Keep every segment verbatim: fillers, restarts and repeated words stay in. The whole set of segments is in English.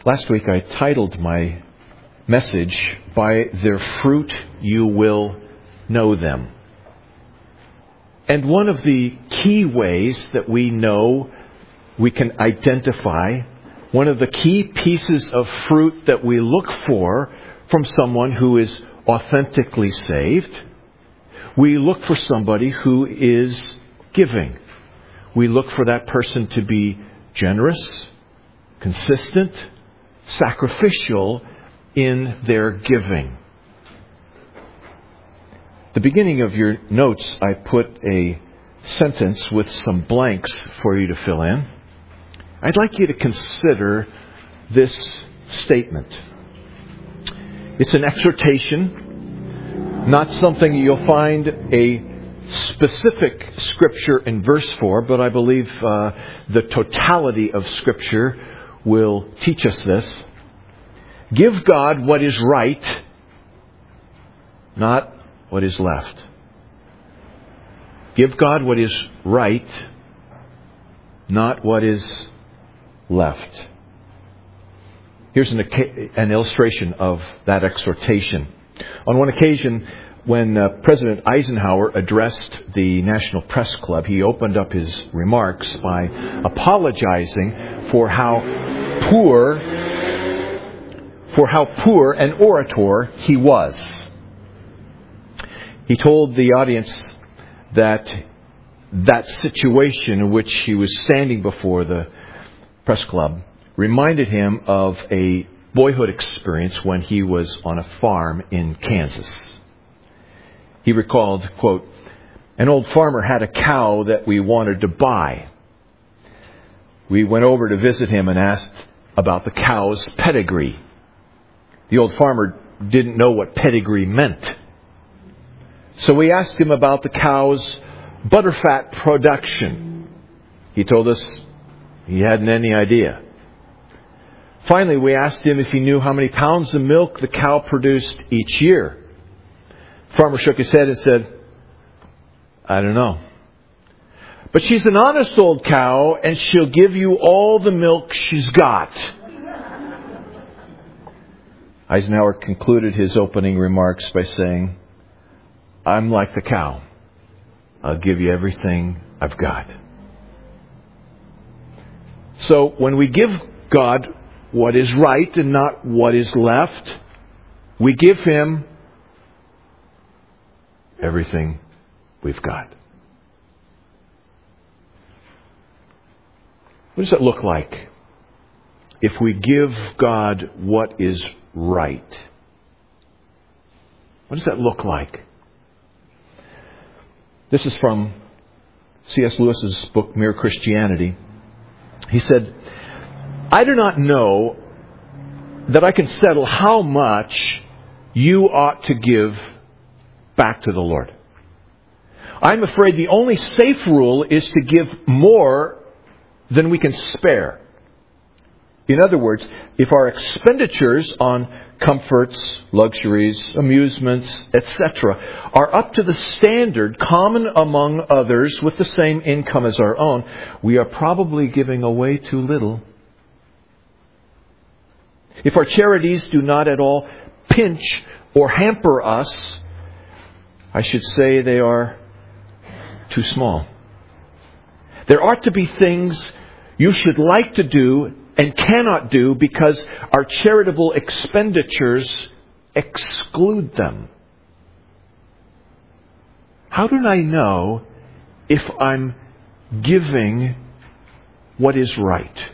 Last week I titled my message, "By Their Fruit You Will Know Them." And one of the key ways that we know, we can identify, one of the key pieces of fruit that we look for from someone who is authentically saved, we look for somebody who is giving. We look for that person to be generous, consistent, sacrificial in their giving. At the beginning of your notes, I put a sentence with some blanks for you to fill in. I'd like you to consider this statement. It's an exhortation, not something you'll find a specific scripture and verse for, but I believe uh, the totality of scripture will teach us this. Give God what is right, not what is left. Give God what is right, not what is left. Here's an, an illustration of that exhortation. On one occasion, when uh, President Eisenhower addressed the National Press Club, he opened up his remarks by apologizing for how poor, for how poor an orator he was. He told the audience that that situation in which he was standing before the press club reminded him of a boyhood experience when he was on a farm in Kansas. He recalled, quote, "An old farmer had a cow that we wanted to buy. We went over to visit him and asked about the cow's pedigree. The old farmer didn't know what pedigree meant. So we asked him about the cow's butterfat production. He told us he hadn't any idea. Finally, we asked him if he knew how many pounds of milk the cow produced each year. The farmer shook his head and said, I don't know. But she's an honest old cow, and she'll give you all the milk she's got." Eisenhower concluded his opening remarks by saying, "I'm like the cow. I'll give you everything I've got." So when we give God what is right and not what is left, we give Him everything we've got. What does it look like if we give God what is right? What does that look like? This is from C S Lewis's book, Mere Christianity. He said, "I do not know that I can settle how much you ought to give back to the Lord. I'm afraid the only safe rule is to give more than we can spare. In other words, if our expenditures on comforts, luxuries, amusements, et cetera are up to the standard common among others with the same income as our own, we are probably giving away too little. If our charities do not at all pinch or hamper us, I should say they are too small. There ought to be things you should like to do and cannot do because our charitable expenditures exclude them. How do I know if I'm giving what is right?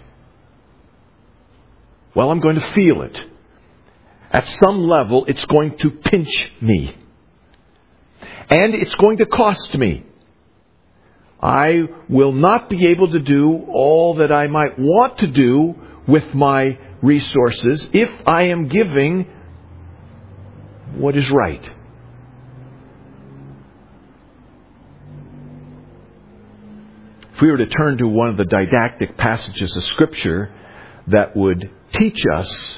Well, I'm going to feel it. At some level, it's going to pinch me. And it's going to cost me. I will not be able to do all that I might want to do with my resources if I am giving what is right. If we were to turn to one of the didactic passages of Scripture that would teach us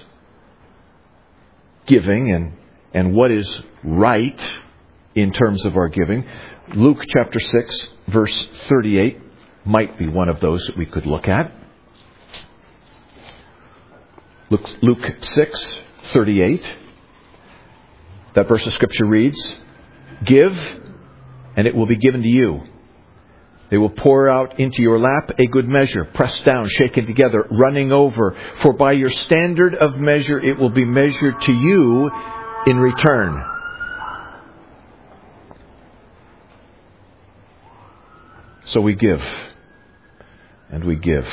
giving and, and what is right in terms of our giving, Luke chapter six, verse thirty-eight might be one of those that we could look at. Luke, Luke six thirty-eight. That verse of Scripture reads, "Give, and it will be given to you. They will pour out into your lap a good measure, pressed down, shaken together, running over. For by your standard of measure it will be measured to you in return." So we give, and we give.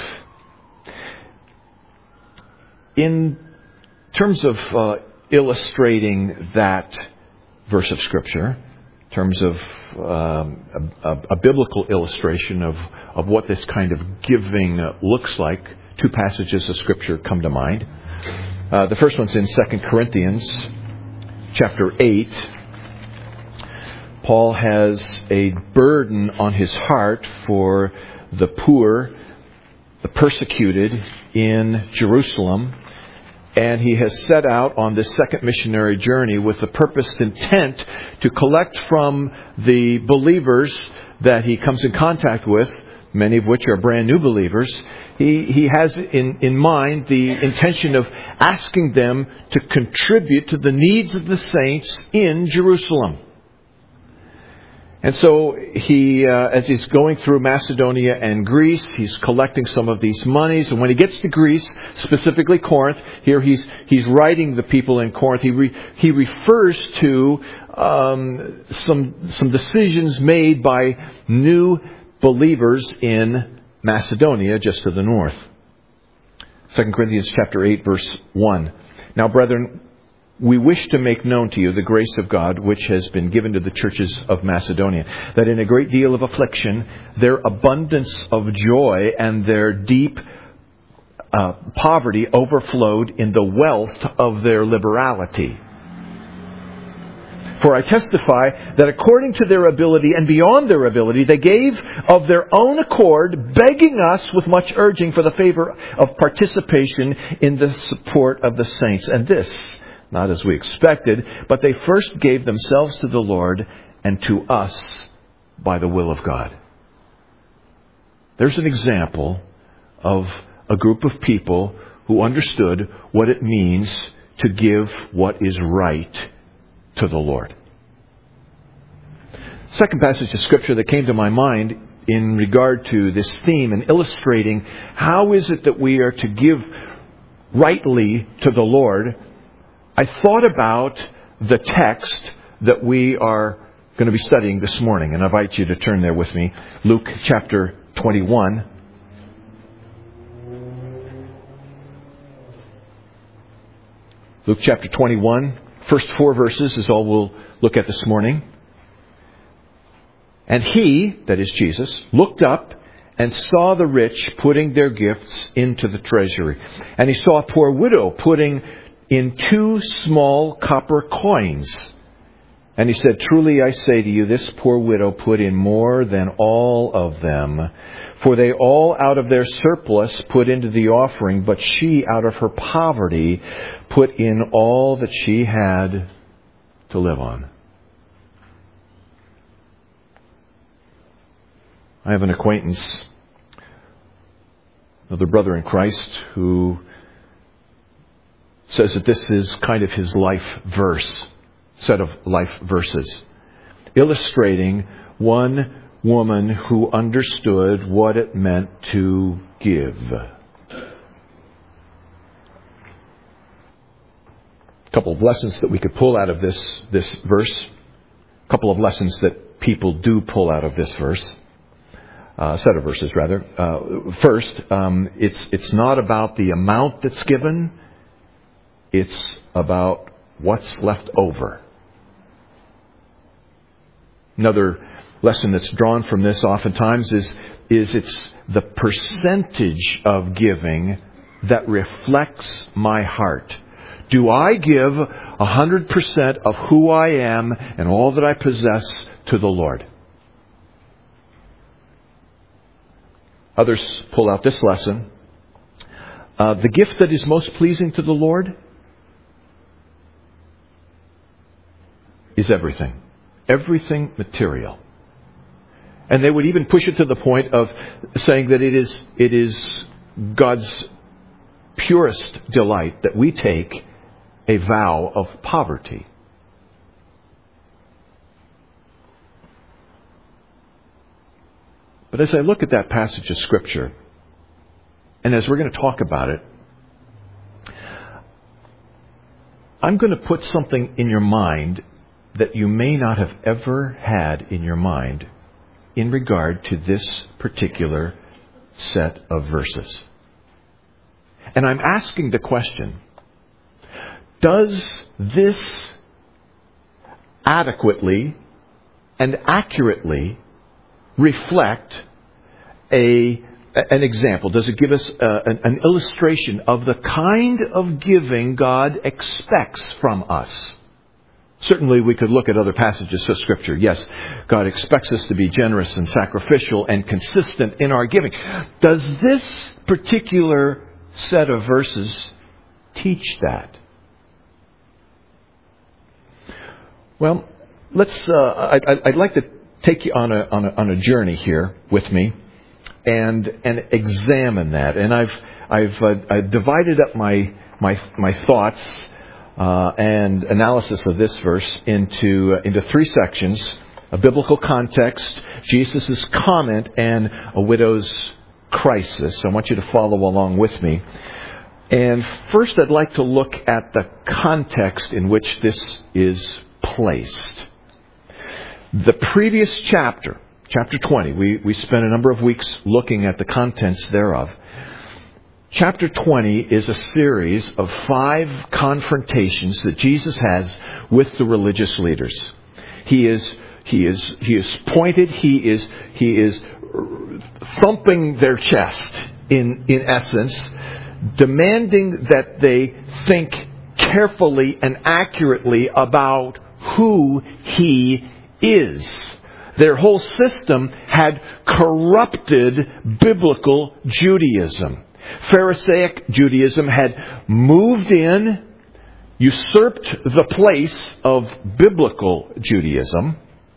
In terms of uh, illustrating that verse of Scripture, in terms of um, a, a, a biblical illustration of, of what this kind of giving looks like, two passages of Scripture come to mind. Uh, the first one's in Second Corinthians chapter eight. Paul has a burden on his heart for the poor, the persecuted in Jerusalem. And he has set out on this second missionary journey with the purposed intent to collect from the believers that he comes in contact with, many of which are brand new believers. He, he has in, in mind the intention of asking them to contribute to the needs of the saints in Jerusalem. And so he, uh, as he's going through Macedonia and Greece, he's collecting some of these monies. And when he gets to Greece, specifically Corinth, here he's he's writing the people in Corinth. He re, he refers to um, some some decisions made by new believers in Macedonia, just to the north. Second Corinthians chapter eight, verse one. "Now, brethren, we wish to make known to you the grace of God which has been given to the churches of Macedonia, that in a great deal of affliction, their abundance of joy and their deep uh, poverty overflowed in the wealth of their liberality. For I testify that according to their ability and beyond their ability, they gave of their own accord, begging us with much urging for the favor of participation in the support of the saints. And this, not as we expected, but they first gave themselves to the Lord and to us by the will of God." There's an example of a group of people who understood what it means to give what is right to the Lord. Second passage of Scripture that came to my mind in regard to this theme and illustrating how is it that we are to give rightly to the Lord, I thought about the text that we are going to be studying this morning, and I invite you to turn there with me. Luke chapter twenty-one. Luke chapter twenty-one. First four verses is all we'll look at this morning. "And he," that is Jesus, "looked up and saw the rich putting their gifts into the treasury. And he saw a poor widow putting in two small copper coins. And he said, Truly I say to you, this poor widow put in more than all of them. For they all out of their surplus put into the offering, but she out of her poverty put in all that she had to live on." I have an acquaintance, another brother in Christ, who says that this is kind of his life verse, set of life verses, illustrating one woman who understood what it meant to give. A couple of lessons that we could pull out of this, this verse. A couple of lessons that people do pull out of this verse. Uh, set of verses, rather. Uh, first, um, it's it's not about the amount that's given. It's about what's left over. Another lesson that's drawn from this oftentimes is, is it's the percentage of giving that reflects my heart. Do I give one hundred percent of who I am and all that I possess to the Lord? Others pull out this lesson. Uh, the gift that is most pleasing to the Lord is everything. Everything material. And they would even push it to the point of saying that it is it is God's purest delight that we take a vow of poverty. But as I look at that passage of Scripture, and as we're going to talk about it, I'm going to put something in your mind that you may not have ever had in your mind in regard to this particular set of verses. And I'm asking the question, does this adequately and accurately reflect a an example? Does it give us uh, an, an illustration of the kind of giving God expects from us? Certainly we could look at other passages of Scripture. Yes, God expects us to be generous and sacrificial and consistent in our giving. Does this particular set of verses teach that? Well, let's. Uh, I'd, I'd like to take you on a, on a on a journey here with me, and and examine that. And I've I've, uh, I've divided up my my my thoughts uh, and analysis of this verse into uh, into three sections: a biblical context, Jesus' comment, and a widow's crisis. I want you to follow along with me. And first, I'd like to look at the context in which this is placed. The previous chapter, chapter twenty, we, we spent a number of weeks looking at the contents thereof. Chapter twenty is a series of five confrontations that Jesus has with the religious leaders. He is he is he is pointed, he is he is thumping their chest in in essence, demanding that they think carefully and accurately about who he is. Their whole system had corrupted biblical Judaism. Pharisaic Judaism had moved in, usurped the place of biblical Judaism.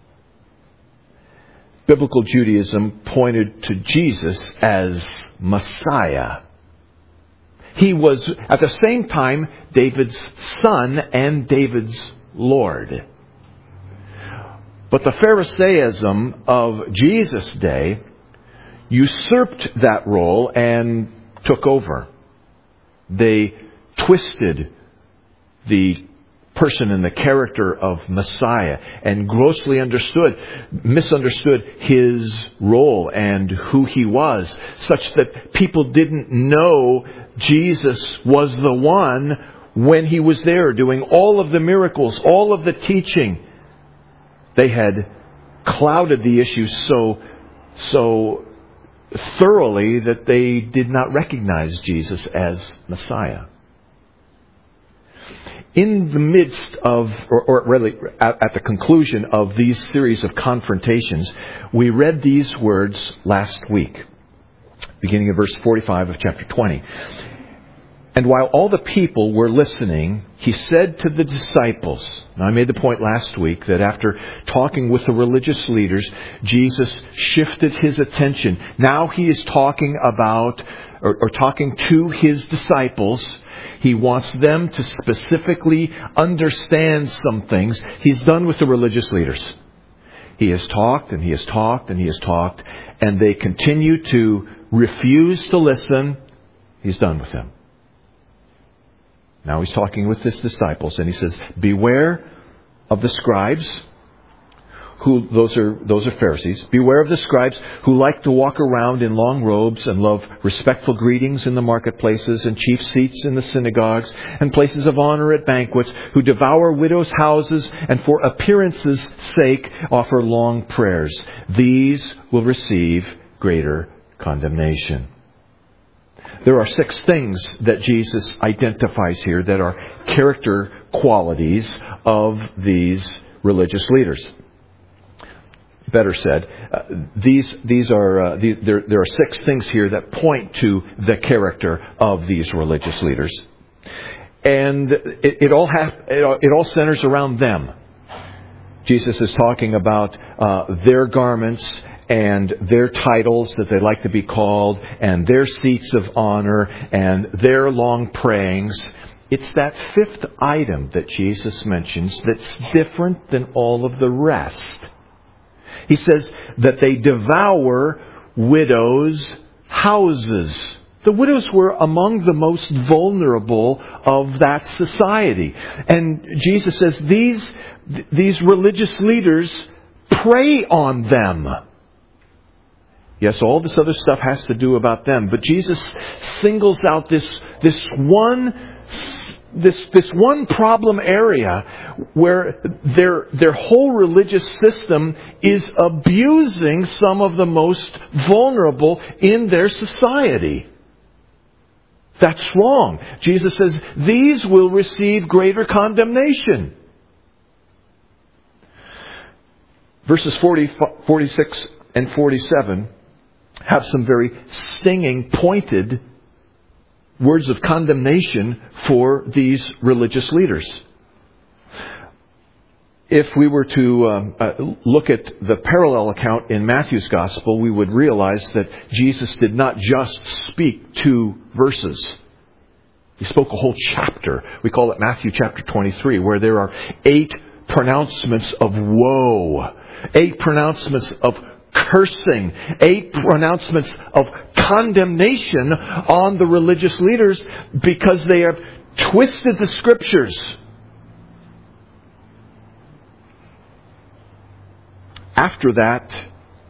Biblical Judaism pointed to Jesus as Messiah. He was, at the same time, David's son and David's Lord. But the Pharisaism of Jesus' day usurped that role and took over. They twisted the person and the character of Messiah and grossly understood, misunderstood his role and who he was, such that people didn't know Jesus was the one when he was there doing all of the miracles, all of the teaching. They had clouded the issue so, so thoroughly that they did not recognize Jesus as Messiah. In the midst of, or, or really at, at the conclusion of these series of confrontations, we read these words last week, beginning of verse forty-five of chapter twenty. And while all the people were listening, he said to the disciples, now I made the point last week that after talking with the religious leaders, Jesus shifted his attention. Now he is talking about, or, or talking to his disciples. He wants them to specifically understand some things. He's done with the religious leaders. He has talked and he has talked and he has talked, and they continue to refuse to listen. He's done with them. Now he's talking with his disciples, and he says, beware of the scribes, who those are those are Pharisees. Beware of the scribes who like to walk around in long robes and love respectful greetings in the marketplaces and chief seats in the synagogues and places of honor at banquets, who devour widows' houses and for appearance's sake offer long prayers. These will receive greater condemnation. There are six things that Jesus identifies here that are character qualities of these religious leaders. Better said, uh, these these are uh, the, there. There are six things here that point to the character of these religious leaders, and it, it all have it all, it all centers around them. Jesus is talking about uh, their garments and their titles that they like to be called, and their seats of honor, and their long prayings. It's that fifth item that Jesus mentions that's different than all of the rest. He says that they devour widows' houses. The widows were among the most vulnerable of that society. And Jesus says these, these religious leaders prey on them. Yes, all this other stuff has to do about them. But Jesus singles out this, this one This this one problem area where their their whole religious system is abusing some of the most vulnerable in their society. That's wrong. Jesus says these will receive greater condemnation. Verses forty, forty-six and forty-seven have some very stinging, pointed words of condemnation for these religious leaders. If we were to um, uh, look at the parallel account in Matthew's Gospel, we would realize that Jesus did not just speak two verses. He spoke a whole chapter. We call it Matthew chapter twenty-three, where there are eight pronouncements of woe, eight pronouncements of cursing, eight pronouncements of condemnation on the religious leaders because they have twisted the Scriptures. After that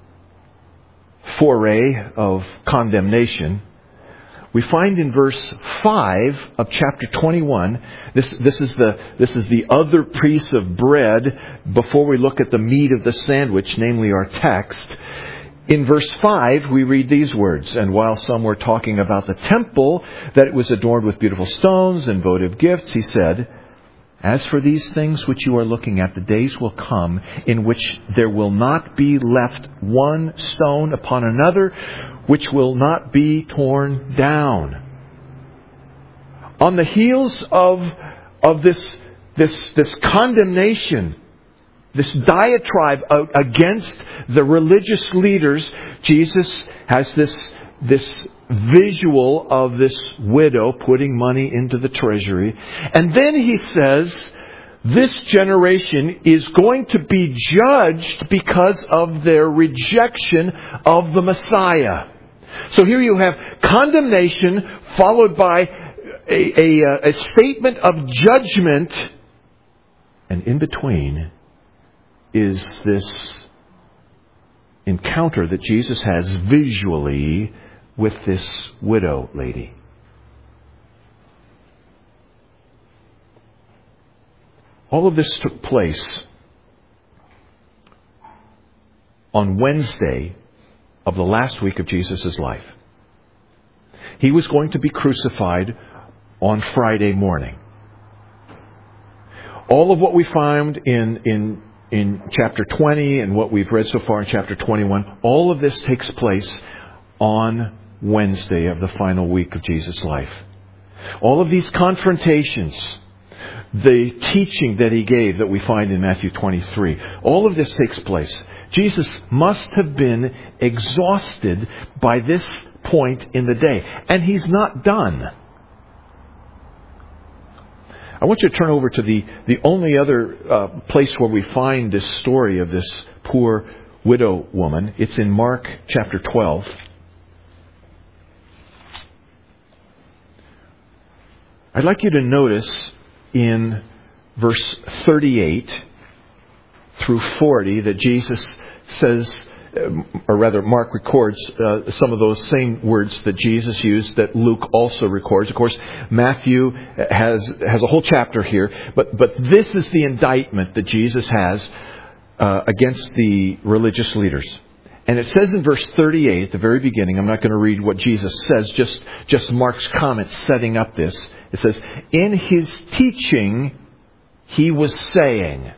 foray of condemnation, we find in verse five of chapter twenty-one, this, this is the, this is the other piece of bread before we look at the meat of the sandwich, namely our text. In verse five, we read these words, "And while some were talking about the temple, that it was adorned with beautiful stones and votive gifts, he said, As for these things which you are looking at, the days will come in which there will not be left one stone upon another, which will not be torn down." On the heels of, of this, this, this condemnation, this diatribe against the religious leaders, Jesus has this, this visual of this widow putting money into the treasury. And then he says, this generation is going to be judged because of their rejection of the Messiah. So here you have condemnation followed by a, a, a statement of judgment. And in between is this encounter that Jesus has visually with this widow lady. All of this took place on Wednesday of the last week of Jesus' life. He was going to be crucified on Friday morning. All of what we found in, in, in chapter twenty and what we've read so far in chapter twenty-one, all of this takes place on Wednesday of the final week of Jesus' life. All of these confrontations, the teaching that he gave that we find in Matthew twenty-three, all of this takes place. Jesus must have been exhausted by this point in the day. And he's not done. I want you to turn over to the, the only other uh, place where we find this story of this poor widow woman. It's in Mark chapter twelve. I'd like you to notice in verse thirty-eight through forty that Jesus says, or rather Mark records uh, some of those same words that Jesus used that Luke also records. Of course, Matthew has has a whole chapter here, but but this is the indictment that Jesus has uh, against the religious leaders. And it says in verse thirty-eight at the very beginning, I'm not going to read what Jesus says, just, just Mark's comment setting up this. It says, in his teaching, he was saying.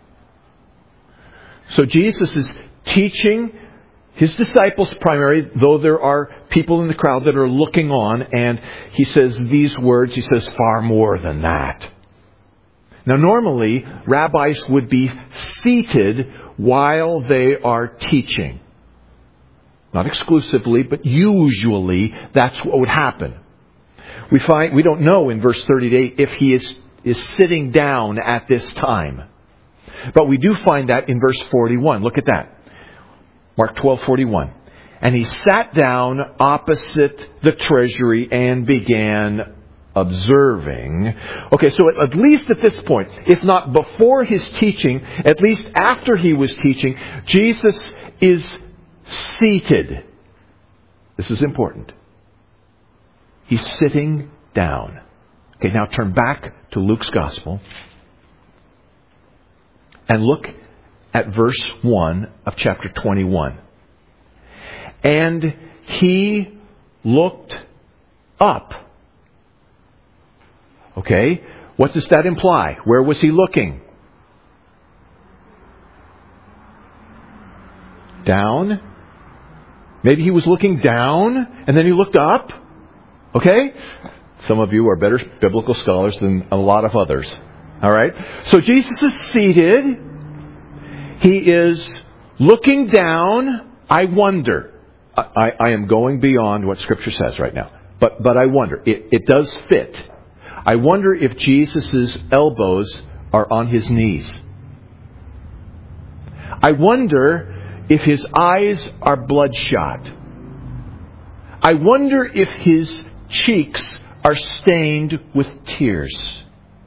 So Jesus is teaching his disciples primarily, though there are people in the crowd that are looking on, and he says these words, he says far more than that. Now normally, rabbis would be seated while they are teaching. Not exclusively, but usually that's what would happen. We find we don't know in verse thirty-eight if he is, is sitting down at this time. But we do find that in verse forty-one. Look at that. Mark twelve forty-one. And he sat down opposite the treasury and began observing. Okay, so at, at least at this point, if not before his teaching, at least after he was teaching, Jesus is seated. This is important. He's sitting down. Okay, now turn back to Luke's Gospel and look at verse one of chapter twenty-one. And he looked up. Okay, what does that imply? Where was he looking? Down. Maybe he was looking down and then he looked up. Okay? Some of you are better biblical scholars than a lot of others. All right? So Jesus is seated. He is looking down. I wonder. I, I am going beyond what Scripture says right now. But but I wonder. It, it does fit. I wonder if Jesus' elbows are on his knees. I wonder if his eyes are bloodshot. I wonder if his cheeks are stained with tears.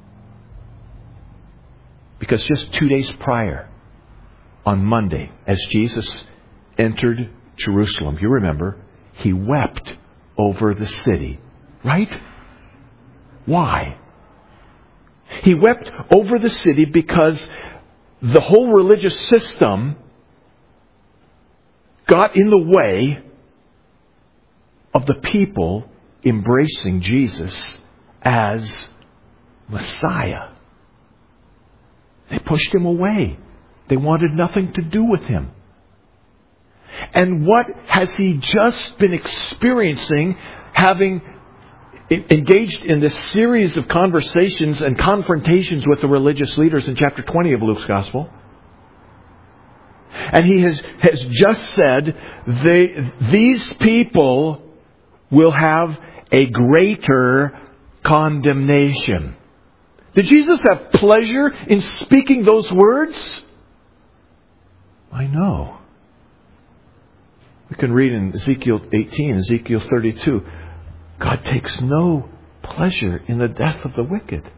Because just two days prior, on Monday, as Jesus entered Jerusalem, you remember, he wept over the city. Right? Why? He wept over the city because the whole religious system got in the way of the people embracing Jesus as Messiah. They pushed him away. They wanted nothing to do with him. And what has he just been experiencing, having engaged in this series of conversations and confrontations with the religious leaders in chapter twenty of Luke's Gospel? And he has, has just said, they, these people will have a greater condemnation. Did Jesus have pleasure in speaking those words? I know. We can read in Ezekiel eighteen, Ezekiel thirty-two, God takes no pleasure in the death of the wicked.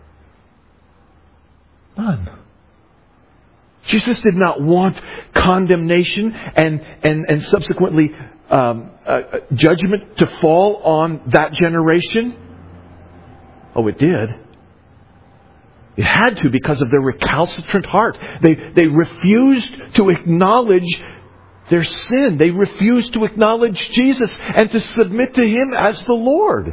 None. Jesus did not want condemnation and, and, and subsequently um, uh, judgment to fall on that generation. Oh, it did. It had to because of their recalcitrant heart. They, they refused to acknowledge their sin. They refused to acknowledge Jesus and to submit to Him as the Lord.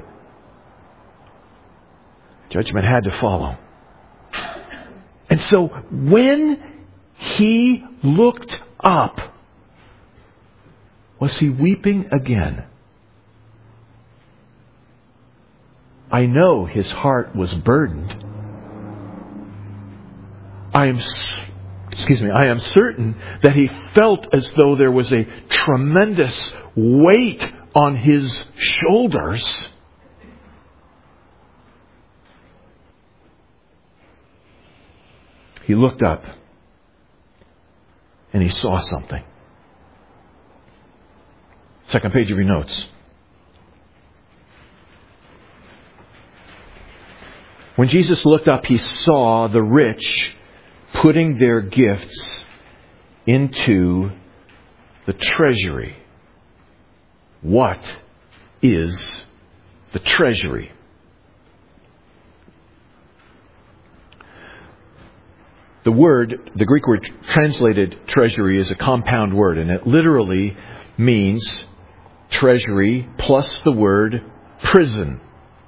Judgment had to follow. And so when He looked up, was He weeping again? I know His heart was burdened. I am, excuse me, I am certain that He felt as though there was a tremendous weight on His shoulders. He looked up and He saw something. Second page of your notes. When Jesus looked up, He saw the rich putting their gifts into the treasury. What is the treasury? The word, the Greek word translated treasury, is a compound word, and it literally means treasury plus the word prison.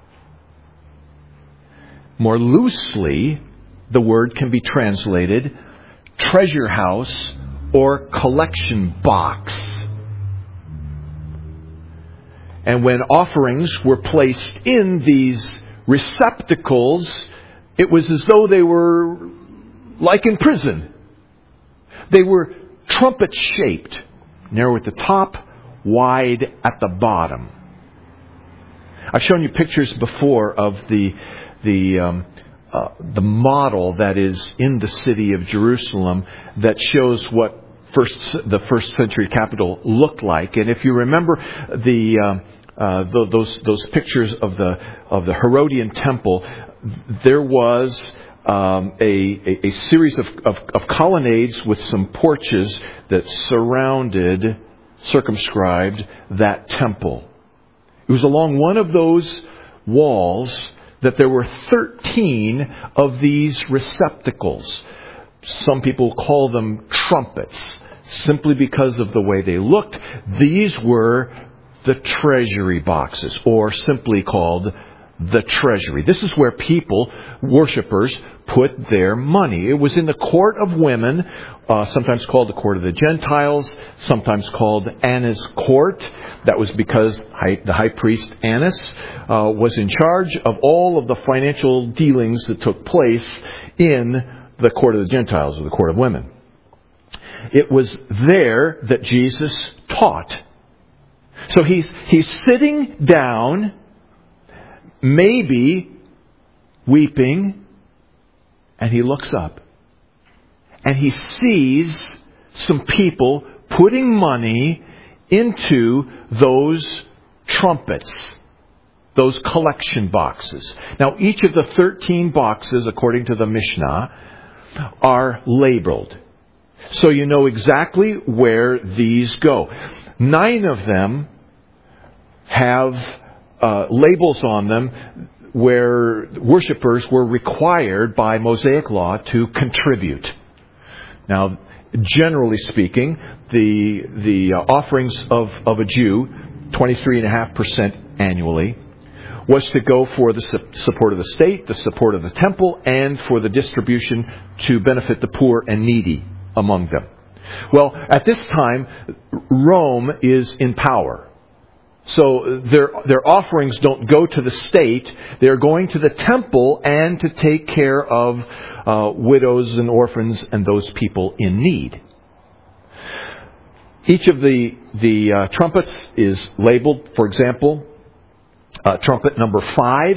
More loosely, the word can be translated treasure house or collection box. And when offerings were placed in these receptacles, it was as though they were like in prison. They were trumpet-shaped, narrow at the top, wide at the bottom. I've shown you pictures before of the the um, uh, the model that is in the city of Jerusalem that shows what first the first century capital looked like. And if you remember the um, uh, the, those those pictures of the of the Herodian temple, there was um, a, a a series of, of of colonnades with some porches that surrounded, circumscribed that temple. It was along one of those walls that there were thirteen of these receptacles. Some people call them trumpets, simply because of the way they looked. These were the treasury boxes, or simply called the treasury. This is where people, worshipers, put their money. It was in the court of women, uh, sometimes called the court of the Gentiles, sometimes called Annas' court. That was because high, the high priest Annas uh, was in charge of all of the financial dealings that took place in the court of the Gentiles, or the court of women. It was there that Jesus taught. So he's he's sitting down, maybe weeping, and he looks up. And he sees some people putting money into those trumpets, those collection boxes. Now, each of the thirteen boxes, according to the Mishnah, are labeled. So you know exactly where these go. Nine of them have uh, labels on them where worshipers were required by Mosaic law to contribute. Now, generally speaking, the the uh, offerings of, of a Jew, twenty-three point five percent annually, was to go for the su- support of the state, the support of the temple, and for the distribution to benefit the poor and needy among them. Well, at this time, Rome is in power. So their their offerings don't go to the state. They're going to the temple and to take care of uh, widows and orphans and those people in need. Each of the, the uh, trumpets is labeled, for example, Uh, trumpet number five.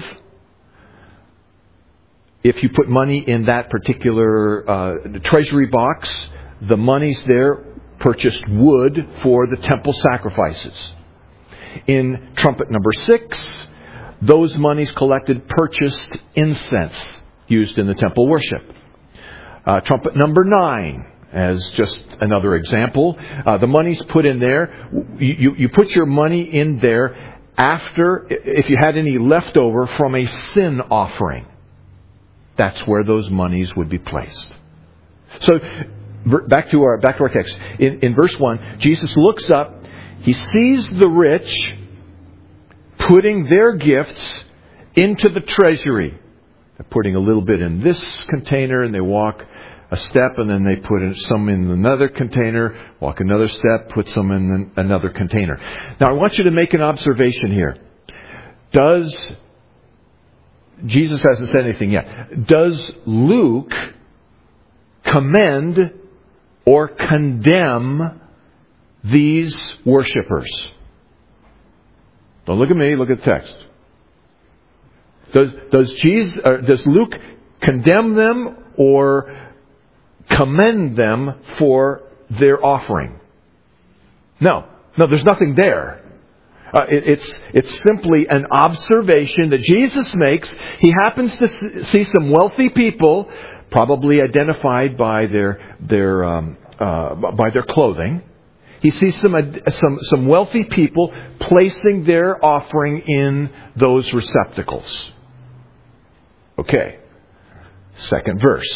If you put money in that particular uh, treasury box, the monies there purchased wood for the temple sacrifices. In trumpet number six, those monies collected purchased incense used in the temple worship. Uh, trumpet number nine, as just another example, uh, the monies put in there, you, you, you put your money in there after, if you had any left over from a sin offering. That's where those monies would be placed. So, back to our back to our text. In, in verse one, Jesus looks up, he sees the rich putting their gifts into the treasury. They're putting a little bit in this container, and they walk a step, and then they put some in another container, walk another step, put some in another container. Now, I want you to make an observation here. Does, Jesus hasn't said anything yet, does Luke commend or condemn these worshipers? Don't look at me, look at the text. Does, does, Jesus, or does Luke condemn them or commend them for their offering? No. No, there's nothing there. Uh, it, it's it's simply an observation that Jesus makes. He happens to see some wealthy people, probably identified by their their um, uh, by their clothing. He sees some some some wealthy people placing their offering in those receptacles. Okay. Second verse.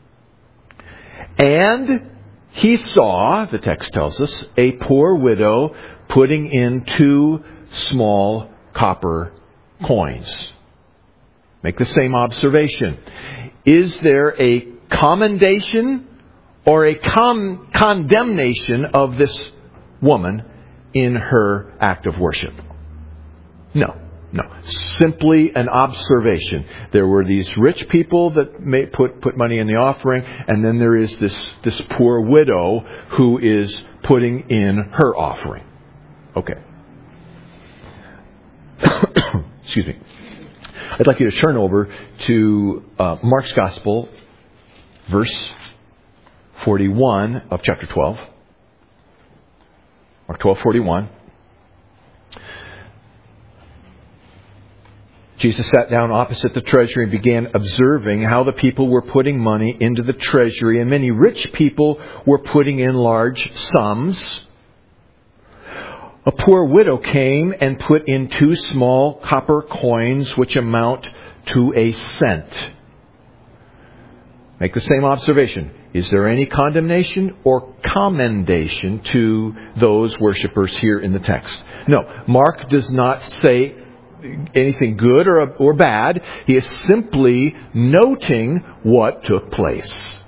And he saw, the text tells us, a poor widow putting in two small copper coins. Make the same observation. Is there a commendation or a com- condemnation of this woman in her act of worship? No. No, simply an observation. There were these rich people that may put, put money in the offering, and then there is this, this poor widow who is putting in her offering. Okay. Excuse me. I'd like you to turn over to uh, Mark's Gospel, verse forty-one of chapter twelve. Mark twelve forty-one. Jesus sat down opposite the treasury and began observing how the people were putting money into the treasury, and many rich people were putting in large sums. A poor widow came and put in two small copper coins, which amount to a cent. Make the same observation. Is there any condemnation or commendation to those worshipers here in the text? No. Mark does not say anything good or, or bad. He is simply noting what took place.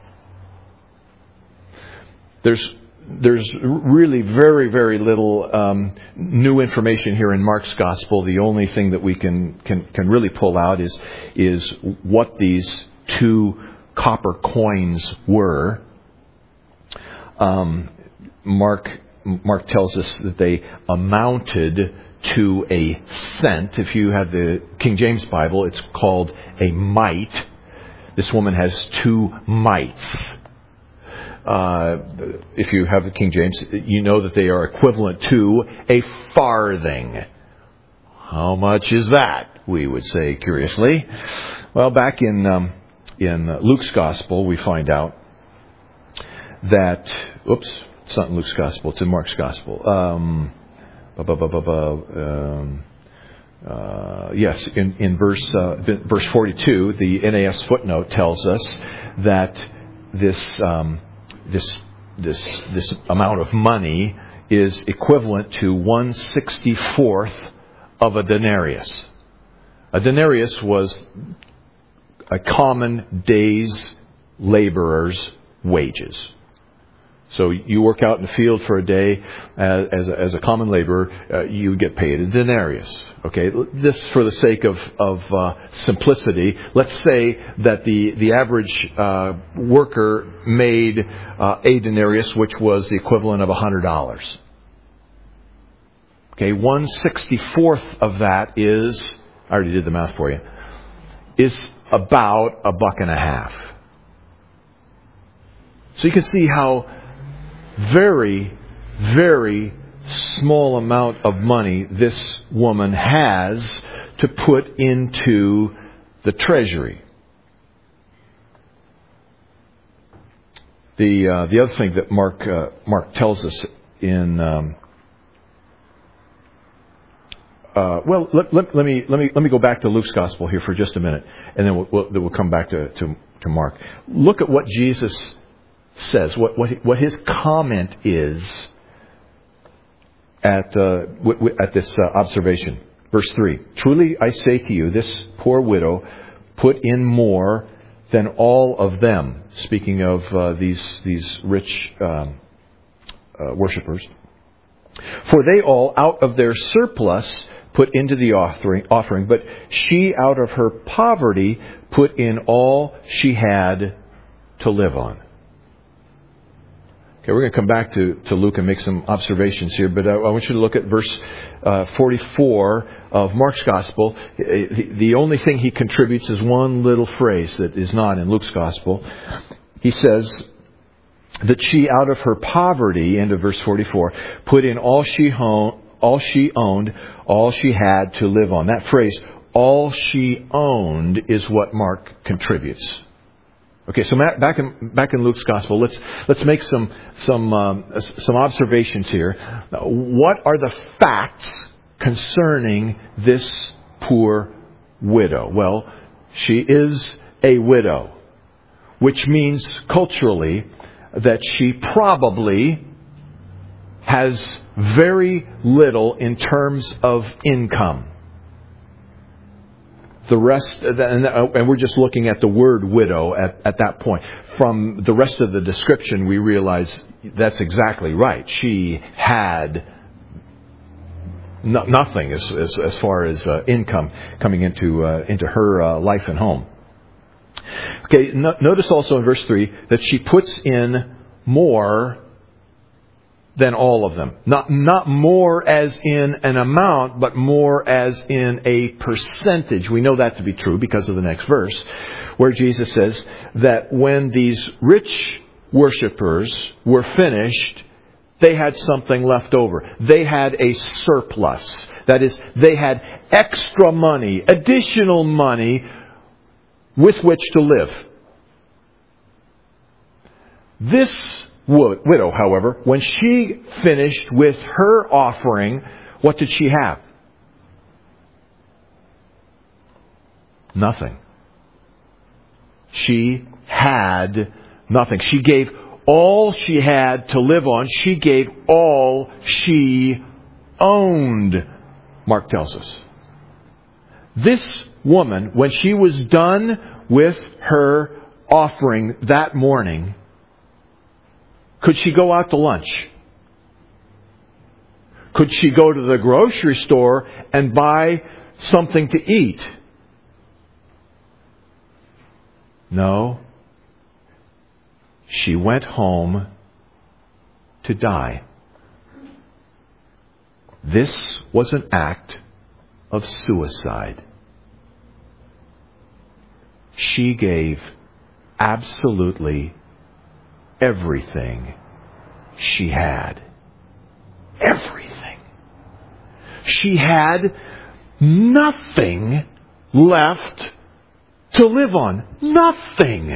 There's There's really very, very little um, new information here in Mark's Gospel. The only thing that we can, can, can really pull out is, is what these two copper coins were. Um, Mark, Mark tells us that they amounted to a cent. If you have the King James Bible, it's called a mite. This woman has two mites. Uh, if you have the King James, you know that they are equivalent to a farthing. How much is that? We would say curiously. Well, back in um, in Luke's Gospel, we find out that. Oops, it's not in Luke's Gospel; it's in Mark's Gospel. Um, bu- bu- bu- bu- um, uh, yes, in in verse uh, verse forty-two, the N A S footnote tells us that this. Um, This this this amount of money is equivalent to one sixty-fourth of a denarius. A denarius was a common day's laborer's wages. So you work out in the field for a day as, as, a, as a common laborer, uh, you get paid a denarius. Okay, this for the sake of, of uh, simplicity. Let's say that the the average uh, worker made uh, a denarius, which was the equivalent of a hundred dollars. Okay, one sixty-fourth of that is, I already did the math for you, is about a buck and a half. So you can see how very, very small amount of money this woman has to put into the treasury. The uh, the other thing that Mark uh, Mark tells us in um, uh, well let, let, let me let me let me go back to Luke's Gospel here for just a minute, and then we'll, we'll, then we'll come back to, to to Mark. Look at what Jesus says, what what what his comment is at uh, w- w- at this uh, observation. Verse three. Truly I say to you, this poor widow put in more than all of them. Speaking of uh, these these rich um, uh, worshippers, for they all out of their surplus put into the offering, offering, but she out of her poverty put in all she had to live on. Okay, we're going to come back to, to Luke and make some observations here, but I, I want you to look at verse uh, forty-four of Mark's Gospel. The, the only thing he contributes is one little phrase that is not in Luke's Gospel. He says that she out of her poverty, end of verse forty-four, put in all she, home, all she owned, all she had to live on. That phrase, all she owned, is what Mark contributes. Okay, so back in back in Luke's Gospel, let's let's make some some um, some observations here. What are the facts concerning this poor widow? Well, she is a widow, which means culturally that she probably has very little in terms of income. The rest, and we're just looking at the word widow at, at that point. From the rest of the description, we realize that's exactly right. She had no, nothing as, as as far as uh, income coming into uh, into her uh, life and home. Okay, no, notice also in verse three that she puts in more than all of them. Not, not more as in an amount, but more as in a percentage. We know that to be true because of the next verse, where Jesus says that when these rich worshipers were finished, they had something left over. They had a surplus. That is, they had extra money, additional money with which to live. This widow, however, when she finished with her offering, what did she have? Nothing. She had nothing. She gave all she had to live on. She gave all she owned, Mark tells us. This woman, when she was done with her offering that morning, could she go out to lunch? Could she go to the grocery store and buy something to eat? No. She went home to die. This was an act of suicide. She gave absolutely everything she had. Everything. She had nothing left to live on. Nothing.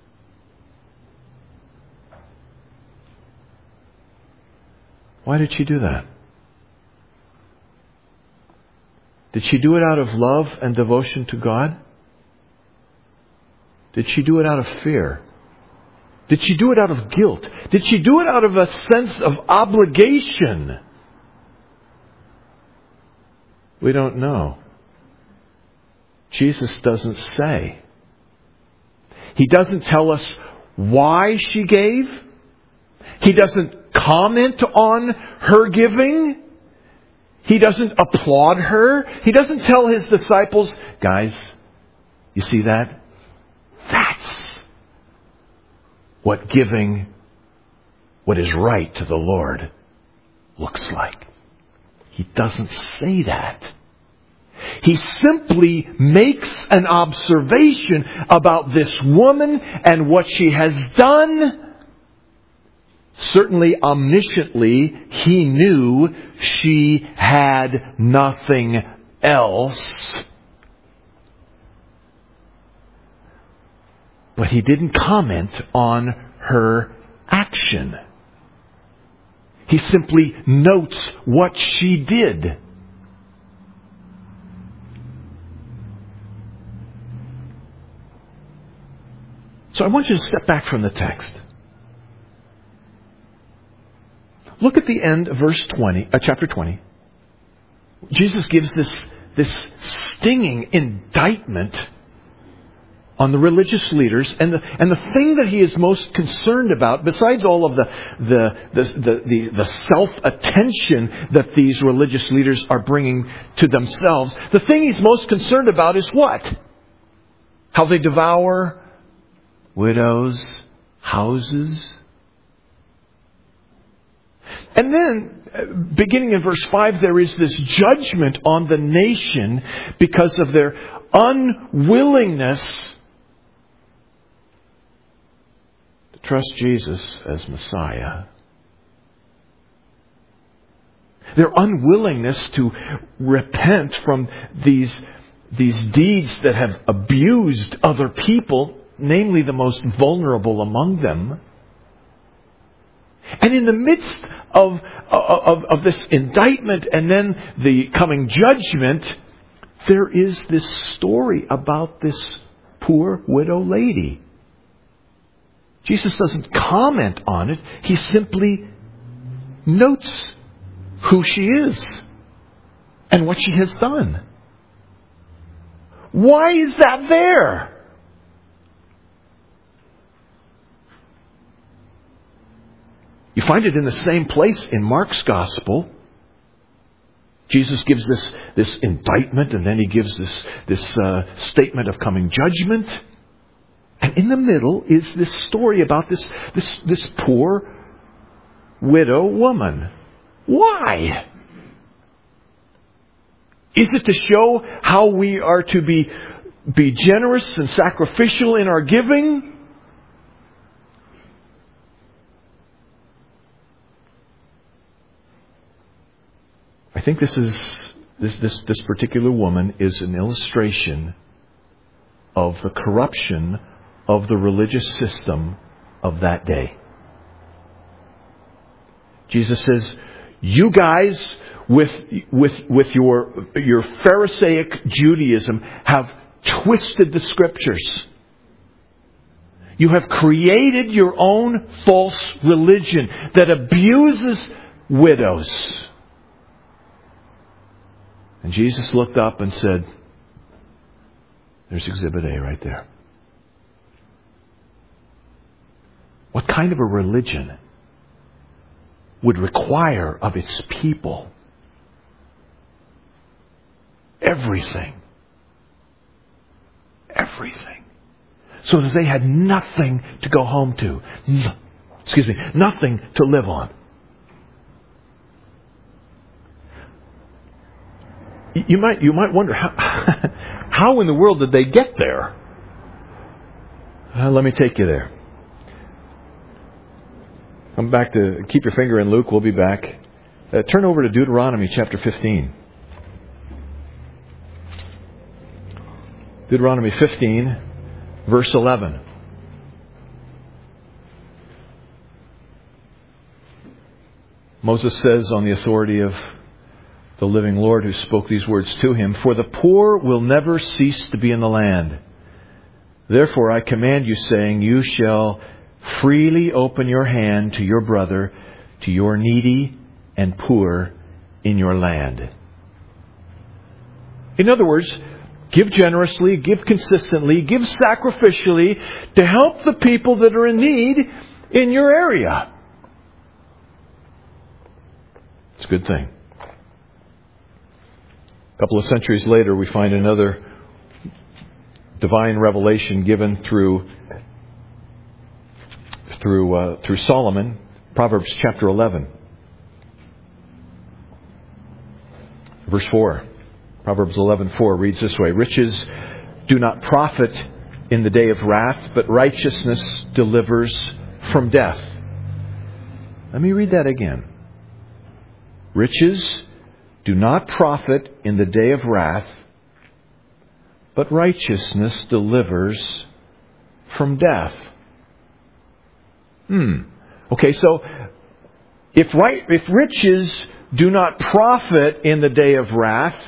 Why did she do that? Did she do it out of love and devotion to God? Did she do it out of fear? Did she do it out of guilt? Did she do it out of a sense of obligation? We don't know. Jesus doesn't say. He doesn't tell us why she gave. He doesn't comment on her giving. He doesn't applaud her. He doesn't tell his disciples, guys, you see that? That's what giving what is right to the Lord looks like. He doesn't say that. He simply makes an observation about this woman and what she has done. Certainly omnisciently, he knew she had nothing else. But he didn't comment on her action. He simply notes what she did. So I want you to step back from the text. Look at the end of verse twenty, uh, chapter twenty. Jesus gives this, this stinging indictment on the religious leaders, and the and the thing that he is most concerned about, besides all of the the the the, the, the self-attention that these religious leaders are bringing to themselves, the thing he's most concerned about is what? How they devour widows' houses. And then, beginning in verse five, there is this judgment on the nation because of their unwillingness to trust Jesus as Messiah. Their unwillingness to repent from these, these deeds that have abused other people, namely the most vulnerable among them. And in the midst of, of, of this indictment and then the coming judgment, there is this story about this poor widow lady. Jesus doesn't comment on it. He simply notes who she is and what she has done. Why is that there? You find it in the same place in Mark's Gospel. Jesus gives this, this indictment, and then he gives this, this uh, statement of coming judgment. And in the middle is this story about this, this, this poor widow woman. Why? Is it to show how we are to be, be generous and sacrificial in our giving? I think this is this, this, this particular woman is an illustration of the corruption of the religious system of that day. Jesus says, you guys with with with your your Pharisaic Judaism have twisted the Scriptures. You have created your own false religion that abuses widows. And Jesus looked up and said, there's Exhibit A right there. What kind of a religion would require of its people everything? Everything. So that they had nothing to go home to. No, excuse me, nothing to live on. You might you might wonder how how in the world did they get there? Uh, let me take you there. Come back to keep your finger in Luke. We'll be back. Uh, turn over to Deuteronomy chapter fifteen. Deuteronomy fifteen, verse eleven. Moses says on the authority of the living Lord who spoke these words to him, for the poor will never cease to be in the land. Therefore I command you, saying, you shall freely open your hand to your brother, to your needy and poor in your land. In other words, give generously, give consistently, give sacrificially to help the people that are in need in your area. It's a good thing. A couple of centuries later, we find another divine revelation given through through uh, through Solomon, Proverbs chapter eleven, verse four. Proverbs eleven four reads this way: riches do not profit in the day of wrath, but righteousness delivers from death. Let me read that again. Riches do not profit in the day of wrath, but righteousness delivers from death. Hmm. Okay, so if right, if riches do not profit in the day of wrath,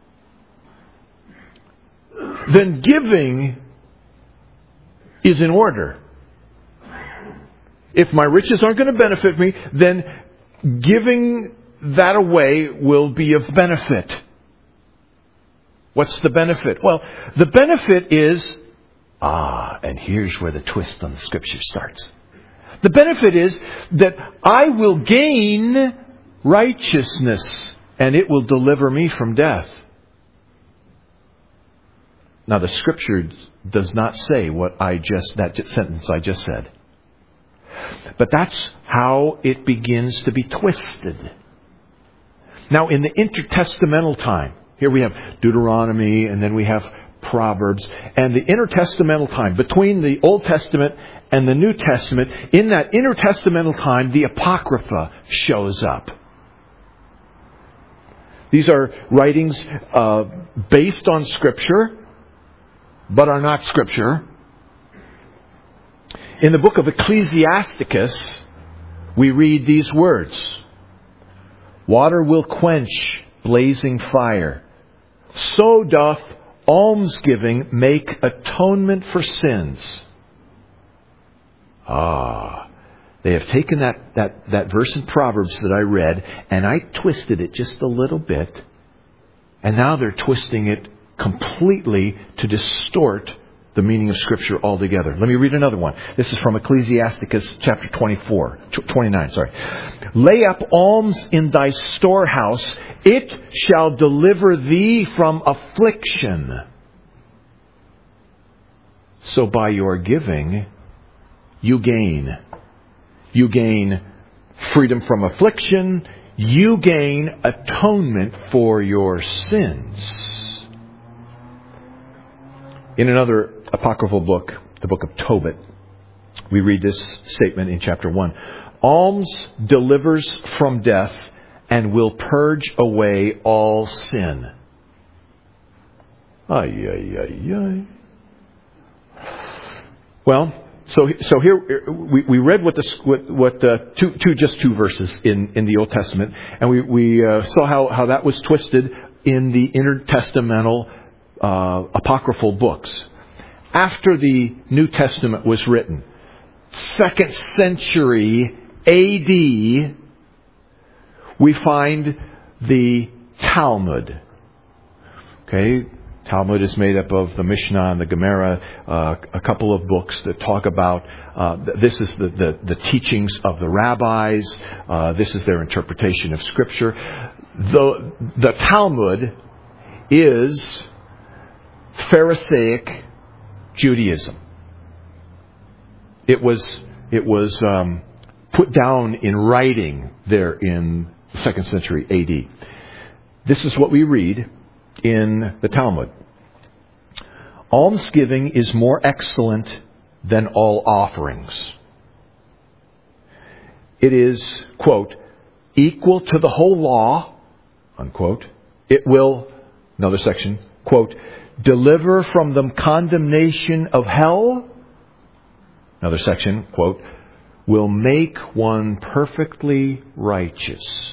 then giving is in order. If my riches aren't going to benefit me, then giving that away will be of benefit. What's the benefit? Well, the benefit is, ah, and here's where the twist on the Scripture starts. The benefit is that I will gain righteousness, and it will deliver me from death. Now, the Scripture does not say what I just, that sentence I just said. But that's how it begins to be twisted. Now, in the intertestamental time, here we have Deuteronomy and then we have Proverbs. And the intertestamental time, between the Old Testament and the New Testament, in that intertestamental time, the Apocrypha shows up. These are writings uh, based on Scripture, but are not Scripture. In the book of Ecclesiasticus, we read these words: water will quench blazing fire. So doth almsgiving make atonement for sins. Ah, they have taken that, that, that verse in Proverbs that I read, and I twisted it just a little bit, and now they're twisting it completely to distort the meaning of Scripture altogether. Let me read another one. This is from Ecclesiasticus chapter twenty-four, twenty-nine, sorry. Lay up alms in thy storehouse, it shall deliver thee from affliction. So by your giving, you gain. You gain freedom from affliction. You gain atonement for your sins. In another apocryphal book, the book of Tobit, we read this statement in chapter one. Alms delivers from death and will purge away all sin. Ay, ay, ay, ay. Well, so so here we, we read what the what, what uh, two two just two verses in, in the Old Testament, and we we uh, saw how, how that was twisted in the intertestamental uh, apocryphal books. After the New Testament was written, second century A D, we find the Talmud. Okay. Talmud is made up of the Mishnah and the Gemara, uh, a couple of books that talk about, uh, this is the, the, the teachings of the rabbis, uh, this is their interpretation of Scripture. The, the Talmud is Pharisaic Judaism. It was, it was um, put down in writing there in the second century A D. This is what we read in the Talmud. Almsgiving is more excellent than all offerings. It is, quote, equal to the whole law, unquote. It will, another section, quote, deliver from the condemnation of hell, another section, quote, will make one perfectly righteous.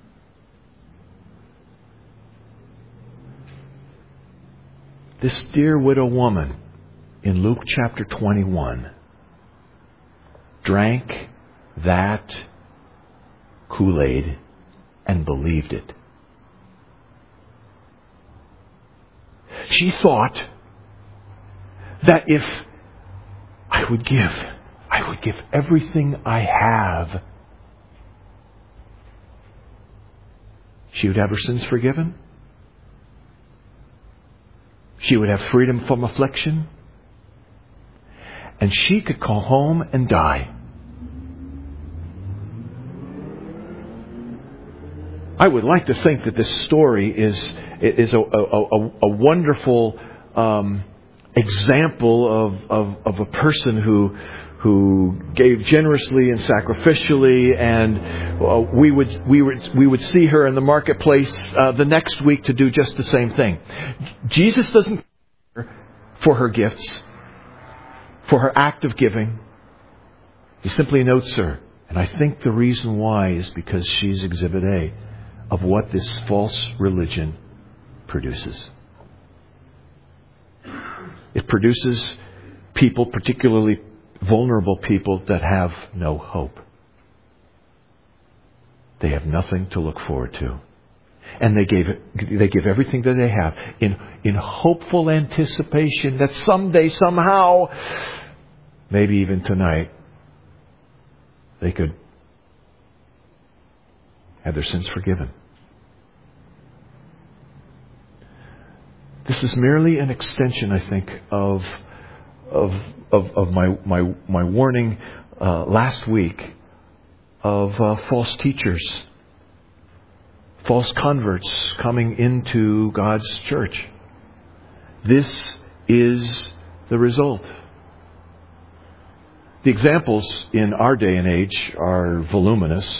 This dear widow woman in Luke chapter twenty-one drank that Kool-Aid and believed it. She thought that if I would give, I would give everything I have, she would have her sins forgiven. She would have freedom from affliction. And she could go home and die. I would like to think that this story is is a, a, a, a wonderful um, example of, of, of a person who who gave generously and sacrificially, and uh, we would we would we would see her in the marketplace uh, the next week to do just the same thing. Jesus doesn't care for her gifts, for her act of giving. He simply notes her, and I think the reason why is because she's Exhibit A of what this false religion produces. It produces people, particularly vulnerable people, that have no hope. They have nothing to look forward to. And they gave they give everything that they have in, in hopeful anticipation that someday, somehow, maybe even tonight, they could have their sins forgiven. This is merely an extension, I think, of of of, of my, my my warning uh, last week of uh, false teachers, false converts coming into God's church. This is the result. The examples in our day and age are voluminous.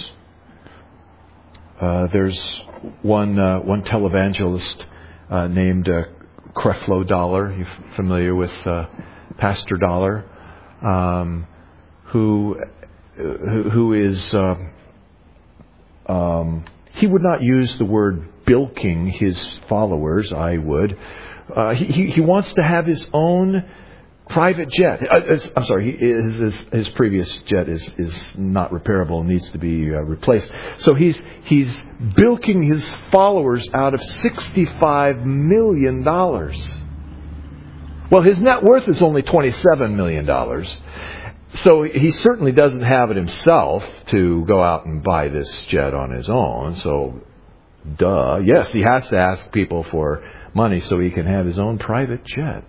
Uh, there's one uh, one televangelist uh, named uh, Creflo Dollar. You're familiar with uh, Pastor Dollar, um, who who, who is um, um, he would not use the word bilking his followers. I would. Uh, he, he he wants to have his own private jet. Uh, I'm sorry, his, his his previous jet is is not repairable and needs to be uh, replaced. So he's he's bilking his followers out of sixty-five million dollars. Well, his net worth is only twenty-seven million dollars. So he certainly doesn't have it himself to go out and buy this jet on his own. So, duh. Yes, he has to ask people for money so he can have his own private jet.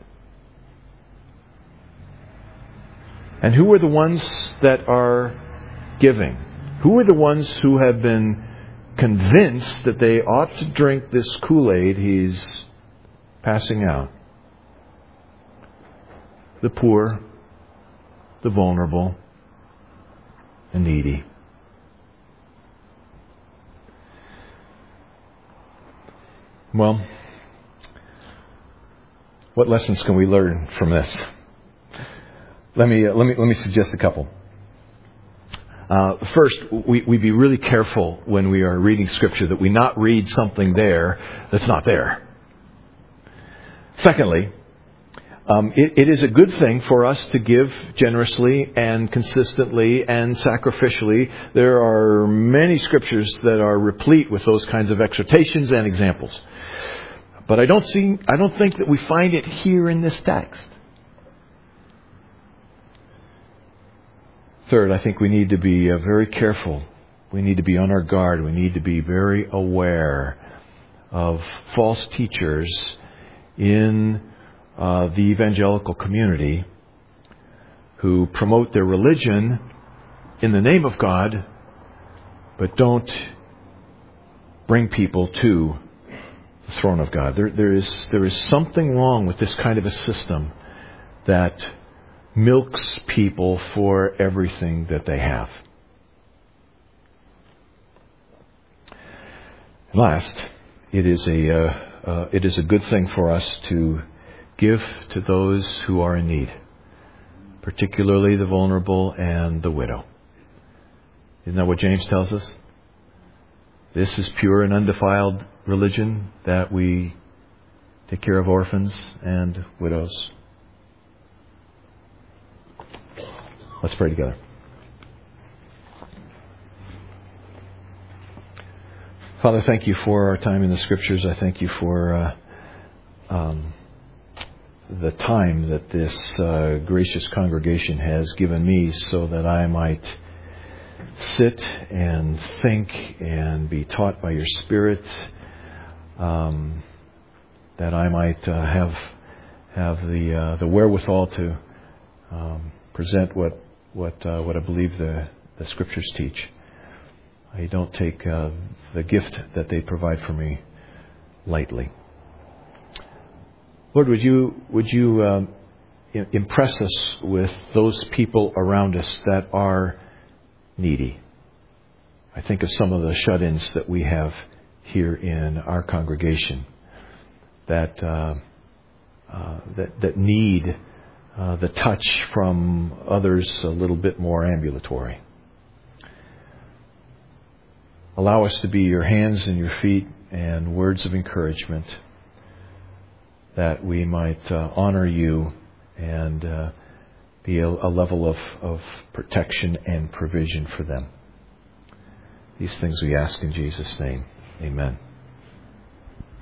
And who are the ones that are giving? Who are the ones who have been convinced that they ought to drink this Kool-Aid he's passing out? The poor, the vulnerable, the needy. Well, what lessons can we learn from this? Let me uh, let me let me suggest a couple. Uh, first, we we be really careful when we are reading Scripture that we not read something there that's not there. Secondly, um, it, it is a good thing for us to give generously and consistently and sacrificially. There are many Scriptures that are replete with those kinds of exhortations and examples. But I don't see, I don't think that we find it here in this text. Third, I think we need to be uh, very careful. We need to be on our guard. We need to be very aware of false teachers in uh, the evangelical community who promote their religion in the name of God, but don't bring people to the throne of God. There, there is there is something wrong with this kind of a system that milks people for everything that they have. Last, it is a uh, uh, it is a good thing for us to give to those who are in need, particularly the vulnerable and the widow. Isn't that what James tells us? This is pure and undefiled religion, that we take care of orphans and widows. Let's pray together. Father, thank you for our time in the Scriptures. I thank you for uh, um, the time that this uh, gracious congregation has given me so that I might sit and think and be taught by your Spirit, um, that I might uh, have have the uh, the wherewithal to um, present what what uh, what I believe the, the Scriptures teach. I don't take uh, the gift that they provide for me lightly. Lord, would you would you um, impress us with those people around us that are needy? I think of some of the shut-ins that we have here in our congregation that uh, uh, that, that need uh, the touch from others a little bit more ambulatory. Allow us to be your hands and your feet and words of encouragement, that we might uh, honor you and uh, be a, a level of, of protection and provision for them. These things we ask in Jesus' name. Amen.